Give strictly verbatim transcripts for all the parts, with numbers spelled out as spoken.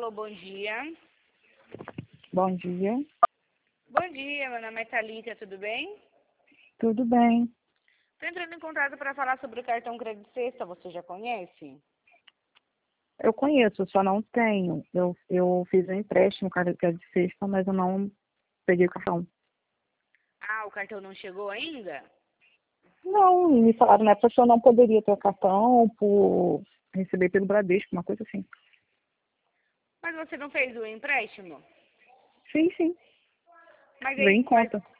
Alô, bom dia. Bom dia. Bom dia, meu nome é Thalita, tudo bem? Tudo bem? Estou entrando em contato para falar sobre o cartão Crédito Sexta, você já conhece? Eu conheço, só não tenho. Eu, eu fiz um empréstimo, cara, que é de sexta, mas eu não peguei o cartão. Ah, o cartão não chegou ainda? Não, me falaram na época que eu não poderia ter o cartão por receber pelo Bradesco, uma coisa assim. Mas você não fez o empréstimo? Sim, sim. Mas Vem aí, em mas... conta.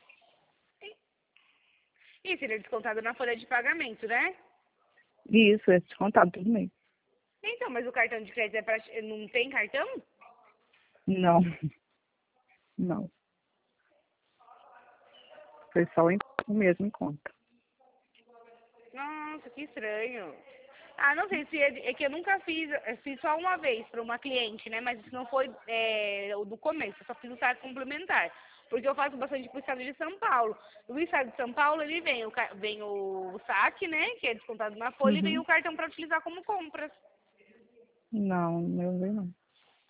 Isso, ele é descontado na folha de pagamento, né? Isso, é descontado tudo bem. Então, mas o cartão de crédito é pra... não tem cartão? Não, não. Foi só o em- o mesmo em conta. Nossa, que estranho. Ah, não sei se é, é que eu nunca fiz, eu fiz só uma vez para uma cliente, né? Mas isso não foi é, o do começo, eu só fiz o saque complementar. Porque eu faço bastante pro estado de São Paulo. No estado de São Paulo, ele vem o, ca- vem o, o saque, né? Que é descontado na folha, e vem Uhum. o cartão para utilizar como compras. Não, meu vi não.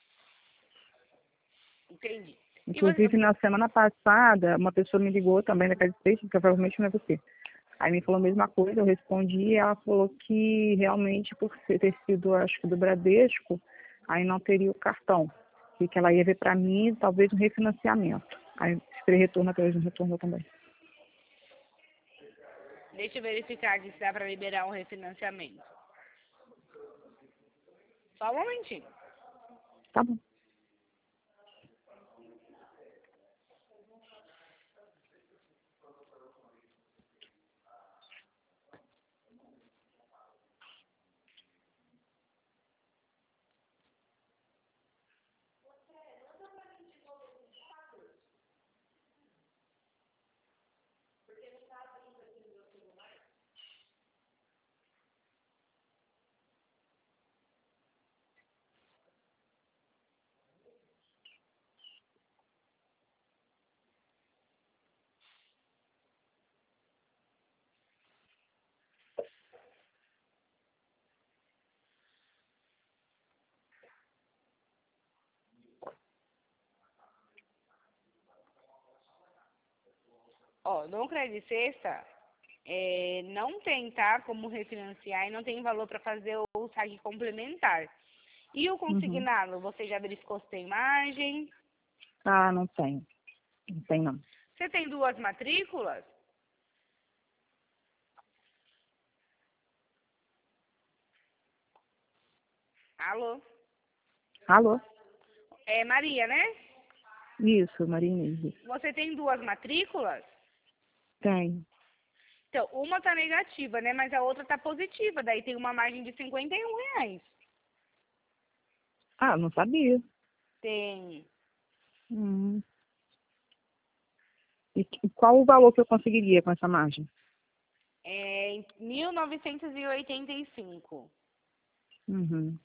Entendi. E você, Inclusive, na semana passada, uma pessoa me ligou também da Casa de Peixe, que provavelmente não é você. Aí me falou a mesma coisa, eu respondi e ela falou que realmente, por ser- ter sido, acho que do Bradesco, aí não teria o cartão. E que ela ia ver para mim, talvez, um refinanciamento. Aí esperei retorno, até hoje não retornou também. deixa eu verificar aqui se dá para liberar um refinanciamento. Só um momentinho. Tá bom. Ó, no Crédito Sexta, é, não tem, tá? Como refinanciar e não tem valor para fazer o saque complementar. E o Uhum. consignado, você já verificou se tem margem? Ah, não tem. Não tem, não. Você tem duas matrículas? Alô? Alô? É Maria, né? Isso, Maria Inês. Você tem duas matrículas? Tem. Então, uma tá negativa, né? Mas a outra tá positiva. Daí tem uma margem de cinquenta e um reais. Ah, não sabia. Tem. Hum. E que- qual o valor que eu conseguiria com essa margem? É mil novecentos e oitenta e cinco. Uhum.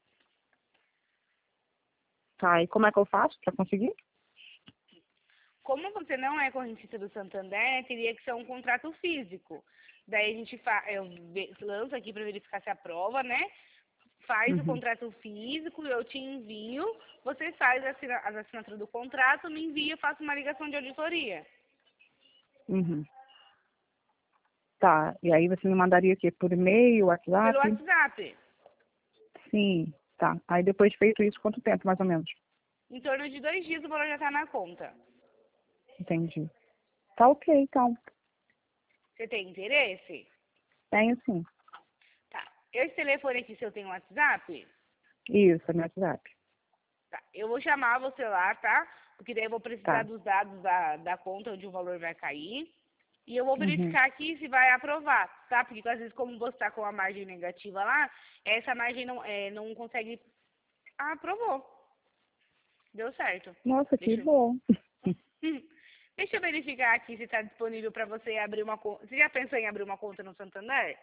Tá, e como é que eu faço para conseguir? Como você não é correntista do Santander, teria que ser um contrato físico. Daí a gente fa eu ve- lanço aqui para verificar se aprova, né? Faz o Uhum. contrato físico, eu te envio, você faz a assina- as assinaturas do contrato, me envia, eu faço uma ligação de auditoria. Uhum. Tá, e aí você me mandaria o quê? Por e-mail, Pelo WhatsApp? WhatsApp, Sim, tá. Aí depois feito isso, quanto tempo mais ou menos? em torno de dois dias o valor já está na conta. Entendi. Tá ok, então. Você tem interesse? Tenho sim. Tá. Esse telefone aqui, se eu tenho WhatsApp, Isso, é meu WhatsApp. tá. Eu vou chamar você lá, tá? Porque daí eu vou precisar Tá. dos dados da, da conta onde o valor vai cair. E eu vou Uhum. verificar aqui se vai aprovar, tá? Porque às vezes, como você está com a margem negativa lá, essa margem não, é, não consegue. Ah, aprovou. Deu certo. Nossa, que Deixa eu, bom. Hum. Deixa eu verificar aqui se está disponível para você abrir uma conta. Você já pensou em abrir uma conta no Santander?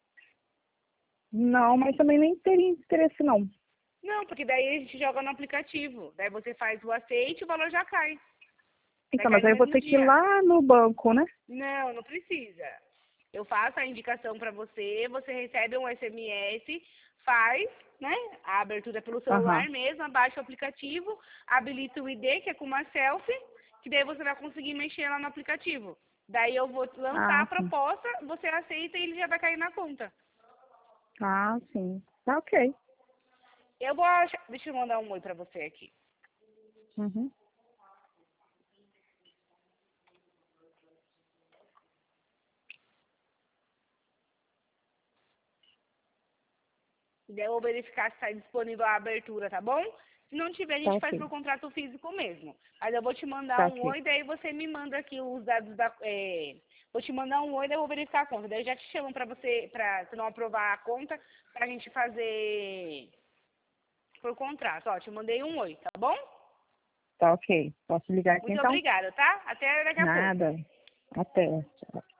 Não, mas também nem teria interesse, não. Não, porque daí a gente joga no aplicativo. Daí você faz o aceite e o valor já cai. Vai Então, cair mas no aí eu vou mesmo ter que ir dia. lá no banco, né? Não, não precisa. Eu faço a indicação para você, você recebe um S M S, faz né? A abertura pelo celular Aham. mesmo, baixa o aplicativo, habilita o I D, que é com uma selfie, que daí você vai conseguir mexer lá no aplicativo. Daí eu vou lançar Ah, a sim. proposta, você aceita e ele já vai cair na conta. Ah, sim. Tá ok. Eu vou achar... Deixa eu mandar um oi pra você aqui. Uhum. E daí eu vou verificar se está disponível a abertura, tá bom? Se não tiver, a Tá gente faz ok. pro contrato físico mesmo. Mas eu vou te mandar Tá um ok. oi, daí você me manda aqui os dados da... é, Vou te mandar um oi, daí eu vou verificar a conta. Daí eu já te chamo pra você, pra você não aprovar a conta, pra gente fazer por contrato. Ó, te mandei um oi, tá bom? Tá ok. Posso ligar aqui Muito então? obrigada, tá? Até daqui a pouco. Nada. Até. Tchau.